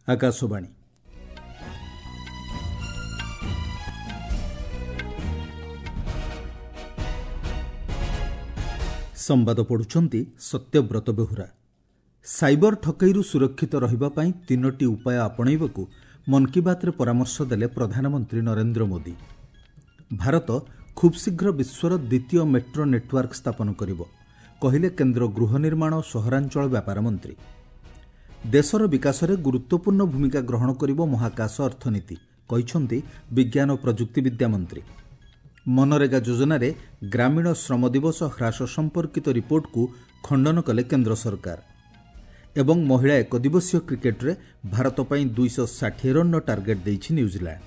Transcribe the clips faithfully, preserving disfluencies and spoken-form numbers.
आकाशवाणी संवाद पढ़ुछंती सत्यव्रत बेहुरा। साइबर ठकईरु सुरक्षित रहिबा पई तीनोटी उपाय आपणैबाकू मन की बात रे परामर्श देले प्रधानमंत्री नरेंद्र मोदी। भारत खूब शीघ्र विश्वर द्वितीय मेट्रो नेटवर्क स्थापन करिबो कहिले केंद्र गृह निर्माण और सहरांचल व्यापार मंत्री। देशर विकास रे गुरुत्वपूर्ण भूमिका ग्रहण करिबो महाकाश अर्थनीति कहिसंती विज्ञान और प्रजुक्ति विद्या मंत्री। मनरेगा योजना रे ग्रामीण श्रम दिवस ह्रास संपर्कित रिपोर्ट को खंडन कले केंद्र सरकार। एवं महिला एक दिवसीय क्रिकेट रे भारत पई दुई सौ साठ रन टार्गेट देइछि न्यूजीलैंड।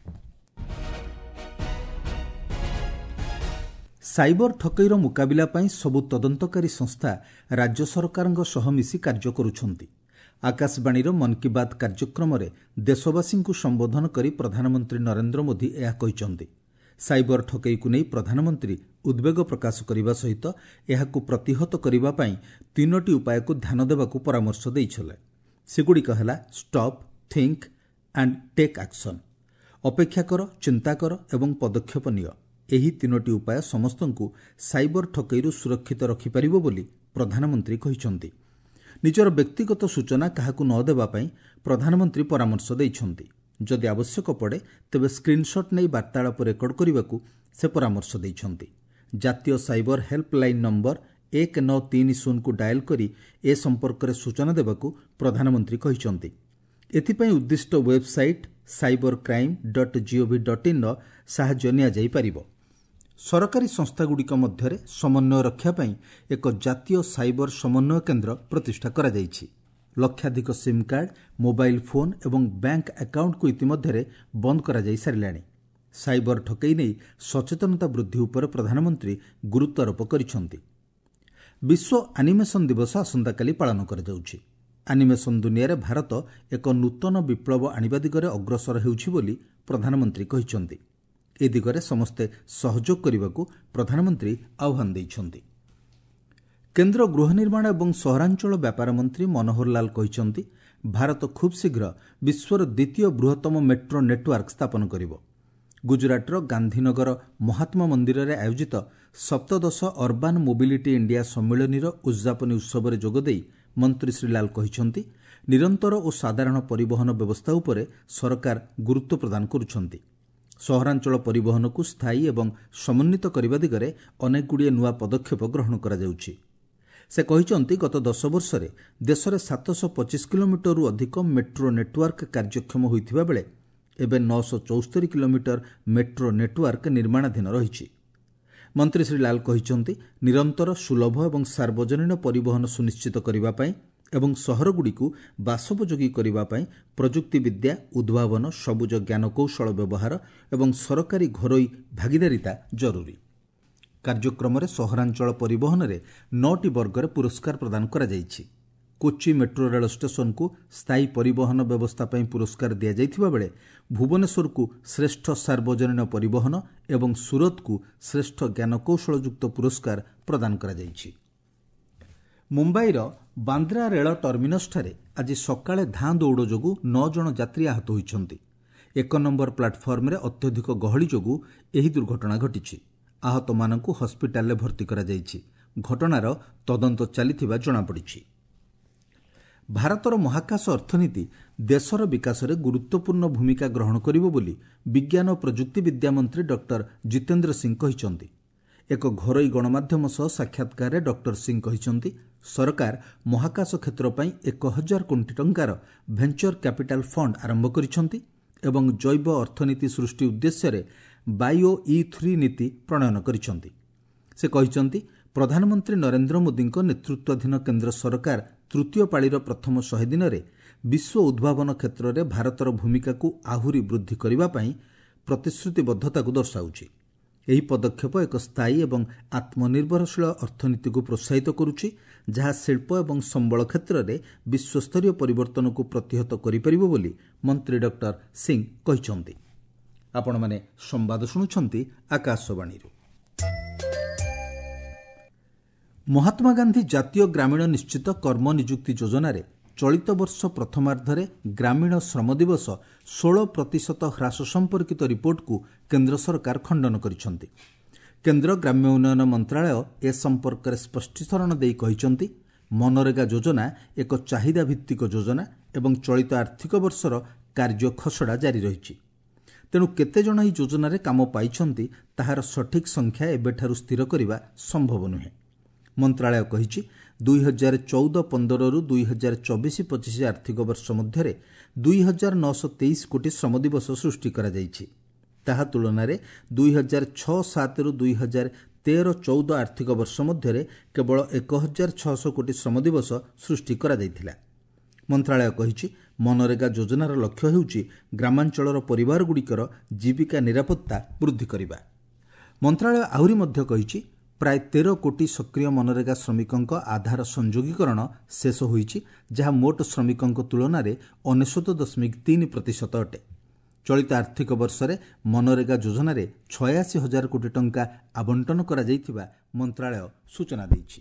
साइबर ठकईर मुकाबिला पई सबु तदंतकारी संस्था राज्य सरकारंग सह मिसी कार्य करुछंती। आकाशवाणी मन की बात कार्यक्रम रे देशवासी को संबोधन करी प्रधानमंत्री नरेंद्र मोदी यह कहिसंती। साइबर ठकई को नहीं प्रधानमंत्री उद्वेग प्रकाश करने सहित यह प्रतिहत करने तीनोटी उपाय को ध्यान देवाक परामर्श देइछले। सेगुड़िक है stop, think and take action, अपेक्षा कर, चिंता कर एवं पदक्षेप निय। एही तीनोटी उपाय समस्त को साइबर ठकईरु सुरक्षित रखिपारिबो बोली प्रधानमंत्री कहिसंती। निजर व्यक्तिगत सूचना काहाकू न देबा पई प्रधानमंत्री परामर्श देइछंती। जदि आवश्यक पड़े तेबे स्क्रीनशॉट नहीं वार्तालाप रेकर्ड करने को से परामर्श देइछंती। जातीय साइबर हेल्पलाइन नंबर एक नौ तीन शून्य को डायल करी ए संपर्क में सूचना देवाकू प्रधानमंत्री कहिसंती। एथिपई उद्दिष्ट website cyber crime dot gov dot in साहाय्य निया जाई परिबो। सरकारी संस्थागुड़िक मध्यरे समन्वय रक्षा पई एक जातीय साइबर समन्वय केंद्र प्रतिष्ठा करा जाइछि। लक्षाधिक सिम कार्ड, मोबाइल फोन एवं बैंक अकाउंट को इतिमध्यरे बंद करा जाई सारिलाणी। साइबर ठकई नहीं सचेतनता वृद्धि उपर प्रधानमंत्री गुरुत्वारोप करिसंती। विश्व एनिमेशन दिवस आसंताकाली पालन करा जाउछि। एनिमेशन दुनिया रे भारत एक नूतन विप्लव आनिबा दिगरे अग्रसर हेउछि बोली प्रधानमंत्री कहिसंती। ए दिगरे समस्ते सहयोग करिबाकू प्रधानमंत्री आह्वान दैछंती। केंद्र गृह निर्माण और सहरांचल व्यापार मंत्री मनोहर लाल कहिसंती भारत खूब शीघ्र विश्वर द्वितीय बृहत्तम मेट्रो नेटवर्क स्थापन करिबो। गुजरातर गांधीनगर महात्मा मंदिर रे आयोजित सप्तदश अर्बान मोबिलिटी इंडिया सम्मेलनीर उद्यापनी उत्सव में जोगदेई मंत्री श्री लाल कहिसंती निरंतर और साधारण परिवहन व्यवस्था उपरे सरकार गुरुत्व प्रदान करुछंती। सहरांचल परिवहन को स्थायी एवं समन्वित करने दिगरे अनेक गुड़िए नुआ पदक्षेप ग्रहण करा जाउछि। से कहिसंती गत दस वर्ष में देश में सात सौ पचास किलोमीटर रु अधिक मेट्रो नेटवर्क कार्यक्षम होइथिबा बेले एबे नौ सौ चौस्तरी किलोमीटर मेट्रो नेटवर्क निर्माणाधीन रहिछि। मंत्री श्री लाल कहिसंती निरंतर सुलभ एवं सार्वजनीन परिवहन सुनिश्चित करिबा पई एवं सहरगुड़िकू बासोपयोगी करिबा पई प्रजुक्ति विद्या, उद्भावन, सबुज ज्ञानकौशल व्यवहार एवं सरकारी घरोई भागीदारिता जरूरी। कार्यक्रम में सहरांचल परिवहन में नौटी वर्ग पुरस्कार प्रदान करा जाइछि। कोच्चि मेट्रो रेल स्टेशन को स्थायी परिवहन व्यवस्था पई पुरस्कार दिया जाइथिबा बेले भुवनेश्वर को श्रेष्ठ सार्वजनीन परिवहन एवं सूरत को श्रेष्ठ ज्ञानकौशलयुक्त पुरस्कार प्रदान करा जाइछि। मुंबईर बांद्रा रेल टर्मिनस ठारे आज सकाळे धां दौड़ जोगु नौ जन यात्री आहत होइछंती। एक नंबर प्लाटफर्म रे अत्यधिक गहली जोगु एही दुर्घटना घटिछि। आहत मानकु हस्पिटाल रे भर्ती करा जाइछि। घटनार तदंत चलिथिबा जणा पड़िछि। भारतर महाकाश अर्थनीति देशर विकास रे गुरुत्वपूर्ण भूमिका ग्रहण करिबो बोली विज्ञान और प्रजुक्ति विद्या मंत्री डॉक्टर जितेंद्र सिंह कहिसंती। एक घरोई गणमाध्यम सह साक्षात्कार में डॉक्टर सिंह कहिसंती सरकार महाकाश क्षेत्र पई एक हजार कोटी टंकार भेंचर कैपिटाल फंड आरंभ करिसंती एवं जैव अर्थनीति सृष्टि उद्देश्य रे बायो ई थ्री नीति प्रणयन करिसंती। से कहिसंती प्रधानमंत्री नरेंद्र मोदी नेतृत्वाधीन केंद्र सरकार तृतीय पाळीर प्रथम शहे दिन में विश्व उद्भावन क्षेत्र में भारतर भूमिका को आहुरी वृद्धि करने पई प्रतिश्रुतिबद्धता को दर्शाउछि। एही पदक्षेप एक स्थायी एवं आत्मनिर्भरशील अर्थनीति को प्रोत्साहित करुछि जहाँ शिल्प एवं संबल क्षेत्र में विश्वस्तरीय परिवर्तन को प्रतिहत करिपरिबो बोली मंत्री डॉक्टर सिंह कहिसंती। आपण माने संवाद शुणुछंती आकाशवाणी। महात्मा गांधी जातीय ग्रामीण निश्चित कर्म निजुक्ति योजन ଚଳିତ ବର୍ଷ ପ୍ରଥମାର୍ଦ୍ଧରେ ଗ୍ରାମୀଣ ଶ୍ରମ ଦିବସ ଷୋହଳ ପ୍ରତିଶତ ହ୍ରାସ ସମ୍ପର୍କିତ ରିପୋର୍ଟକୁ କେନ୍ଦ୍ର ସରକାର ଖଣ୍ଡନ କରିଛନ୍ତି। କେନ୍ଦ୍ର ଗ୍ରାମ୍ୟ ଉନ୍ନୟନ ମନ୍ତ୍ରଣାଳୟ ଏ ସମ୍ପର୍କରେ ସ୍ପଷ୍ଟୀକରଣ ଦେଇ କହିଛନ୍ତି, ମନରେଗା ଯୋଜନା ଏକ ଚାହିଦା ଭିତ୍ତିକ ଯୋଜନା ଏବଂ ଚଳିତ ଆର୍ଥିକ ବର୍ଷର କାର୍ଯ୍ୟ ଖସଡ଼ା ଜାରି ରହିଛି। ତେଣୁ କେତେଜଣ ଏହି ଯୋଜନାରେ କାମ ପାଇଛନ୍ତି ତାହାର ସଠିକ୍ ସଂଖ୍ୟା ଏବେଠାରୁ ସ୍ଥିର କରିବା ସମ୍ଭବ ନୁହେଁ। ମନ୍ତ୍ରଣାଳୟ କହିଛି, ଦୁଇ ହଜାର ଚଉଦ ପନ୍ଦରରୁ ଦୁଇ ହଜାର ଚବିଶ ପଚିଶ ଆର୍ଥିକ ବର୍ଷ ମଧ୍ୟରେ ଦୁଇ ହଜାର ନଅଶହ ତେଇଶ କୋଟି ଶ୍ରମ ଦିବସ ସୃଷ୍ଟି କରାଯାଇଛି। ତାହା ତୁଳନାରେ ଦୁଇ ହଜାର ଛଅ ସାତରୁ ଦୁଇ ହଜାର ତେର ଚଉଦ ଆର୍ଥିକ ବର୍ଷ ମଧ୍ୟରେ କେବଳ ଏକ ହଜାର ଛଅଶହ କୋଟି ଶ୍ରମ ଦିବସ ସୃଷ୍ଟି କରାଯାଇଥିଲା। ମନ୍ତ୍ରଣାଳୟ କହିଛି, ମନରେଗା ଯୋଜନାର ଲକ୍ଷ୍ୟ ହେଉଛି ଗ୍ରାମାଞ୍ଚଳର ପରିବାରଗୁଡ଼ିକର ଜୀବିକା ନିରାପତ୍ତା ବୃଦ୍ଧି କରିବା। ମନ୍ତ୍ରଣାଳୟ ଆହୁରି ମଧ୍ୟ କହିଛି, ପ୍ରାୟ ତେର କୋଟି ସକ୍ରିୟ ମନରେଗା ଶ୍ରମିକଙ୍କ ଆଧାର ସଂଯୋଗୀକରଣ ଶେଷ ହୋଇଛି, ଯାହା ମୋଟ ଶ୍ରମିକଙ୍କ ତୁଳନାରେ ଅନେଶ୍ୱତ ଦଶମିକ ତିନି ପ୍ରତିଶତ ଅଟେ। ଚଳିତ ଆର୍ଥିକ ବର୍ଷରେ ମନରେଗା ଯୋଜନାରେ ଛୟାଅଶୀ ହଜାର କୋଟି ଟଙ୍କା ଆବଣ୍ଟନ କରାଯାଇଥିବା ମନ୍ତ୍ରଣାଳୟ ସୂଚନା ଦେଇଛି।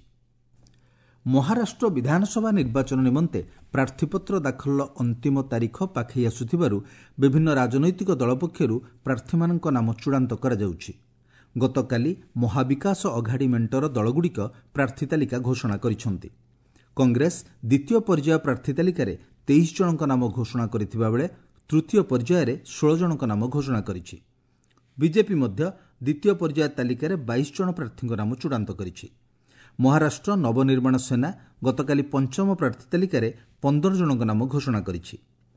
ମହାରାଷ୍ଟ୍ର ବିଧାନସଭା ନିର୍ବାଚନ ନିମନ୍ତେ ପ୍ରାର୍ଥୀପତ୍ର ଦାଖଲର ଅନ୍ତିମ ତାରିଖ ପାଖେଇ ଆସୁଥିବାରୁ ବିଭିନ୍ନ ରାଜନୈତିକ ଦଳ ପକ୍ଷରୁ ପ୍ରାର୍ଥୀମାନଙ୍କ ନାମ ଚୂଡ଼ାନ୍ତ କରାଯାଉଛି। ଗତକାଲି ମହାବିକାଶ ଅଘାଡ଼ି ମେଣ୍ଟର ଦଳଗୁଡ଼ିକ ପ୍ରାର୍ଥୀ ତାଲିକା ଘୋଷଣା କରିଛନ୍ତି। କଂଗ୍ରେସ ଦ୍ୱିତୀୟ ପର୍ଯ୍ୟାୟ ପ୍ରାର୍ଥୀ ତାଲିକାରେ ତେଇଶ ଜଣଙ୍କ ନାମ ଘୋଷଣା କରିଥିବା ବେଳେ ତୃତୀୟ ପର୍ଯ୍ୟାୟରେ ଷୋହଳ ଜଣଙ୍କ ନାମ ଘୋଷଣା କରିଛି। ବିଜେପି ମଧ୍ୟ ଦ୍ୱିତୀୟ ପର୍ଯ୍ୟାୟ ତାଲିକାରେ ବାଇଶ ଜଣ ପ୍ରାର୍ଥୀଙ୍କ ନାମ ଚୂଡ଼ାନ୍ତ କରିଛି। ମହାରାଷ୍ଟ୍ର ନବନିର୍ମାଣ ସେନା ଗତକାଲି ପଞ୍ଚମ ପ୍ରାର୍ଥୀ ତାଲିକାରେ ପନ୍ଦର ଜଣଙ୍କ ନାମ ଘୋଷଣା କରିଛି।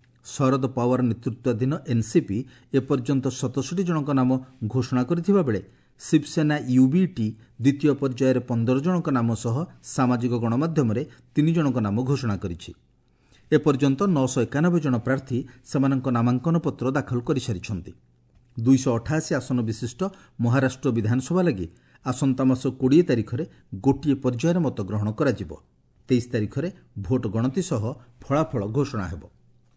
ଶରଦ ପାୱାର ନେତୃତ୍ୱାଧୀନ ଏନ୍ସିପି ଏପର୍ଯ୍ୟନ୍ତ ସତଷଠି ଜଣଙ୍କ ନାମ ଘୋଷଣା କରିଥିବା ବେଳେ ଶିବସେନା ୟୁବିଟି ଦ୍ୱିତୀୟ ପର୍ଯ୍ୟାୟରେ ପନ୍ଦର ଜଣଙ୍କ ନାମ ସହ ସାମାଜିକ ଗଣମାଧ୍ୟମରେ ତିନି ଜଣଙ୍କ ନାମ ଘୋଷଣା କରିଛି। ଏପର୍ଯ୍ୟନ୍ତ ନଅଶହ ଏକାନବେ ଜଣ ପ୍ରାର୍ଥୀ ସେମାନଙ୍କ ନାମାଙ୍କନ ପତ୍ର ଦାଖଲ କରିସାରିଛନ୍ତି। ଦୁଇଶହ ଅଠାଅଶୀ ଆସନ ବିଶିଷ୍ଟ ମହାରାଷ୍ଟ୍ର ବିଧାନସଭା ଲାଗି ଆସନ୍ତା ମାସ କୋଡ଼ିଏ ତାରିଖରେ ଗୋଟିଏ ପର୍ଯ୍ୟାୟରେ ମତଗ୍ରହଣ କରାଯିବ। ତେଇଶ ତାରିଖରେ ଭୋଟ ଗଣତି ସହ ଫଳାଫଳ ଘୋଷଣା ହେବ।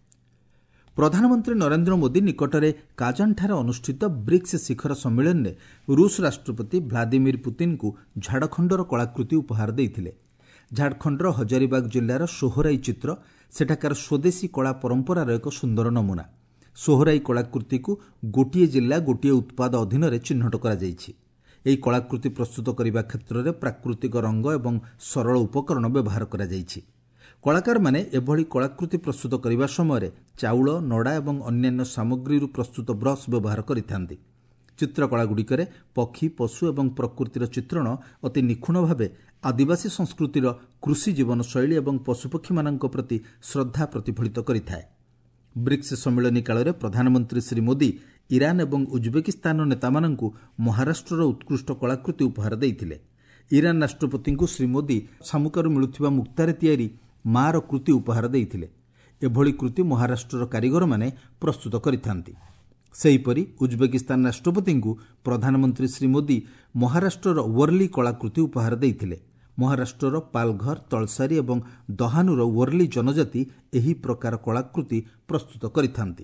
ପ୍ରଧାନମନ୍ତ୍ରୀ ନରେନ୍ଦ୍ର ମୋଦି ନିକଟରେ କାଜାନ୍ଠାରେ ଅନୁଷ୍ଠିତ ବ୍ରିକ୍ସ ଶିଖର ସମ୍ମିଳନୀରେ ରୁଷ ରାଷ୍ଟ୍ରପତି ଭ୍ଲାଦିମିର୍ ପୁତିନ୍ଙ୍କୁ ଝାଡ଼ଖଣ୍ଡର କଳାକୃତି ଉପହାର ଦେଇଥିଲେ। ଝାଡ଼ଖଣ୍ଡର ହଜାରିବାଗ ଜିଲ୍ଲାର ସୋହରାଇ ଚିତ୍ର ସେଠାକାର ସ୍ୱଦେଶୀ କଳା ପରମ୍ପରାର ଏକ ସୁନ୍ଦର ନମୁନା। ସୋହରାଇ କଳାକୃତିକୁ ଗୋଟିଏ ଜିଲ୍ଲା ଗୋଟିଏ ଉତ୍ପାଦ ଅଧୀନରେ ଚିହ୍ନଟ କରାଯାଇଛି। ଏହି କଳାକୃତି ପ୍ରସ୍ତୁତ କରିବା କ୍ଷେତ୍ରରେ ପ୍ରାକୃତିକ ରଙ୍ଗ ଏବଂ ସରଳ ଉପକରଣ ବ୍ୟବହାର କରାଯାଇଛି। କଳାକାରମାନେ ଏଭଳି କଳାକୃତି ପ୍ରସ୍ତୁତ କରିବା ସମୟରେ ଚାଉଳ, ନଡ଼ା ଏବଂ ଅନ୍ୟାନ୍ୟ ସାମଗ୍ରୀରୁ ପ୍ରସ୍ତୁତ ବ୍ରଶ ବ୍ୟବହାର କରିଥାନ୍ତି। ଚିତ୍ରକଳାଗୁଡ଼ିକରେ ପକ୍ଷୀ, ପଶୁ ଏବଂ ପ୍ରକୃତିର ଚିତ୍ରଣ ଅତି ନିଖୁଣ ଭାବେ ଆଦିବାସୀ ସଂସ୍କୃତିର କୃଷି ଜୀବନଶୈଳୀ ଏବଂ ପଶୁପକ୍ଷୀମାନଙ୍କ ପ୍ରତି ଶ୍ରଦ୍ଧା ପ୍ରତିଫଳିତ କରିଥାଏ। ବ୍ରିକ୍ସ ସମ୍ମିଳନୀ କାଳରେ ପ୍ରଧାନମନ୍ତ୍ରୀ ଶ୍ରୀ ମୋଦି ଇରାନ ଏବଂ ଉଜବେକିସ୍ତାନର ନେତାମାନଙ୍କୁ ମହାରାଷ୍ଟ୍ରର ଉତ୍କୃଷ୍ଟ କଳାକୃତି ଉପହାର ଦେଇଥିଲେ। ଇରାନ ରାଷ୍ଟ୍ରପତିଙ୍କୁ ଶ୍ରୀ ମୋଦି ଶାମୁକାରୁ ମିଳୁଥିବା ମୁକ୍ତାରେ ତିଆରି ମା'ର କୃତି ଉପହାର ଦେଇଥିଲେ। ଏଭଳି କୃତି ମହାରାଷ୍ଟ୍ରର କାରିଗରମାନେ ପ୍ରସ୍ତୁତ କରିଥାନ୍ତି। ସେହିପରି ଉଜବେକିସ୍ତାନ ରାଷ୍ଟ୍ରପତିଙ୍କୁ ପ୍ରଧାନମନ୍ତ୍ରୀ ଶ୍ରୀ ମୋଦି ମହାରାଷ୍ଟ୍ରର ୱର୍ଲି କଳାକୃତି ଉପହାର ଦେଇଥିଲେ। ମହାରାଷ୍ଟ୍ରର ପାଲଘର, ତଳସାରୀ ଏବଂ ଦହାନୁର ୱର୍ଲି ଜନଜାତି ଏହି ପ୍ରକାର କଳାକୃତି ପ୍ରସ୍ତୁତ କରିଥାନ୍ତି।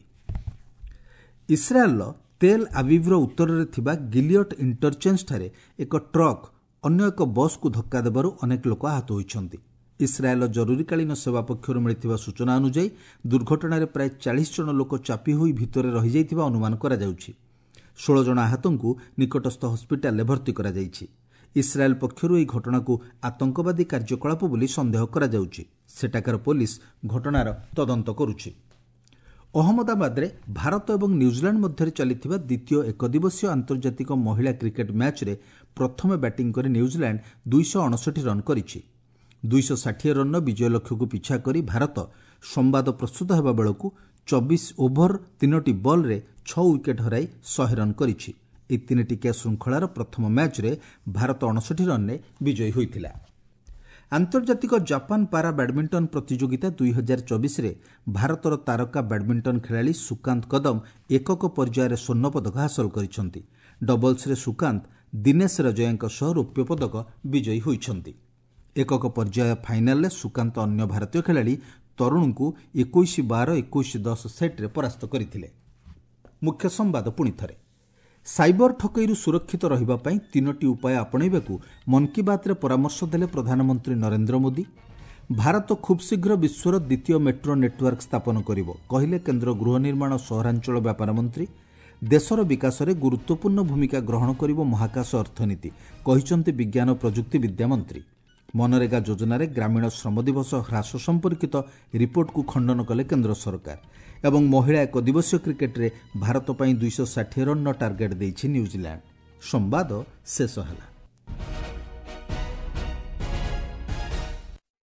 ଇସ୍ରାଏଲର ତେଲ୍ ଆଭିଭର ଉତ୍ତରରେ ଥିବା ଗିଲିୟଟ ଇଣ୍ଟରଚେଞ୍ଜଠାରେ ଏକ ଟ୍ରକ୍ ଅନ୍ୟ ଏକ ବସ୍କୁ ଧକ୍କା ଦେବାରୁ ଅନେକ ଲୋକ ଆହତ ହୋଇଛନ୍ତି। ଇସ୍ରାଏଲର ଜରୁରୀକାଳୀନ ସେବା ପକ୍ଷରୁ ମିଳିଥିବା ସୂଚନା ଅନୁଯାୟୀ ଦୁର୍ଘଟଣାରେ ପ୍ରାୟ ଚାଳିଶ ଜଣ ଲୋକ ଚାପି ହୋଇ ଭିତରେ ରହିଯାଇଥିବା ଅନୁମାନ କରାଯାଉଛି। ଷୋହଳ ଜଣ ଆହତଙ୍କୁ ନିକଟସ୍ଥ ହସ୍ପିଟାଲରେ ଭର୍ତ୍ତି କରାଯାଇଛି। ଇସ୍ରାଏଲ ପକ୍ଷରୁ ଏହି ଘଟଣାକୁ ଆତଙ୍କବାଦୀ କାର୍ଯ୍ୟକଳାପ ବୋଲି ସନ୍ଦେହ କରାଯାଉଛି। ସେଠାକାର ପୋଲିସ ଘଟଣାର ତଦନ୍ତ କରୁଛି। ଅହମ୍ମଦାବାଦରେ ଭାରତ ଏବଂ ନ୍ୟୁଜିଲାଣ୍ଡ ମଧ୍ୟରେ ଚାଲିଥିବା ଦ୍ୱିତୀୟ ଏକଦିବସୀୟ ଆନ୍ତର୍ଜାତିକ ମହିଳା କ୍ରିକେଟ ମ୍ୟାଚ୍ରେ ପ୍ରଥମେ ବ୍ୟାଟିଂ କରି ନ୍ୟୁଜିଲାଣ୍ଡ ଦୁଇଶହ ଅଣଷଠି ରନ୍ କରିଛି। ଦୁଇଶହ ଷାଠିଏ ରନ୍ର ବିଜୟ ଲକ୍ଷ୍ୟକୁ ପିଛା କରି ଭାରତ ସମ୍ବାଦ ପ୍ରସ୍ତୁତ ହେବା ବେଳକୁ ଚବିଶ ଓଭର ତିନୋଟି ବଲ୍ରେ ଛଅ ୱିକେଟ୍ ହରାଇ ଶହେ ରନ୍ କରିଛି। ଏହି ତିନିଟିକିଆ ଶୃଙ୍ଖଳାର ପ୍ରଥମ ମ୍ୟାଚ୍ରେ ଭାରତ ଅଣଷଠି ରନ୍ରେ ବିଜୟୀ ହୋଇଥିଲା। ଆନ୍ତର୍ଜାତିକ ଜାପାନ ପାରା ବ୍ୟାଡମିଣ୍ଟନ ପ୍ରତିଯୋଗିତା ଦୁଇ ହଜାର ଚବିଶରେ ଭାରତର ତାରକା ବ୍ୟାଡମିଣ୍ଟନ ଖେଳାଳି ସୁକାନ୍ତ କଦମ ଏକକ ପର୍ଯ୍ୟାୟରେ ସ୍ୱର୍ଣ୍ଣପଦକ ହାସଲ କରିଛନ୍ତି। ଡବଲ୍ସରେ ସୁକାନ୍ତ ଦିନେଶ ରଜୟାଙ୍କ ସହ ରୌପ୍ୟ ପଦକ ବିଜୟୀ ହୋଇଛନ୍ତି। ଏକକ ପର୍ଯ୍ୟାୟ ଫାଇନାଲରେ ସୁକାନ୍ତ ଅନ୍ୟ ଭାରତୀୟ ଖେଳାଳି ତରୁଣଙ୍କୁ ଏକୋଇଶ ବାର ଏକୋଇଶ ଦଶ ସେଟ୍ରେ ପରାସ୍ତ କରିଥିଲେ। ମୁଖ୍ୟ ସମ୍ବାଦ ପୁଣି ଥରେ। ସାଇବର ଠକେଇରୁ ସୁରକ୍ଷିତ ରହିବା ପାଇଁ ତିନୋଟି ଉପାୟ ଆପଣେଇବାକୁ ମନ୍ କି ବାତ୍ରେ ପରାମର୍ଶ ଦେଲେ ପ୍ରଧାନମନ୍ତ୍ରୀ ନରେନ୍ଦ୍ର ମୋଦି। भारत खूब शीघ्र विश्वर द्वितीय मेट्रो नेटवर्क स्थापन करिब कहिले केन्द्र गृह निर्माण सहरांचल व्यापार मंत्री। देशर विकास में गुरुत्वपूर्ण भूमिका ग्रहण करिब महाकाश अर्थनीति कहिसंति विज्ञान प्रजुक्ति विद्या मंत्री। मनरेगा योजन ग्रामीण श्रम दिवस ह्रास संपर्कित रिपोर्ट को खंडन कले केन्द्र सरकार। एवं महिला एक दिवसीय क्रिकेट रे भारत दुईश षाठी रन टार्गेट देइछि न्यूजीलैंड। संवाद शेष होला।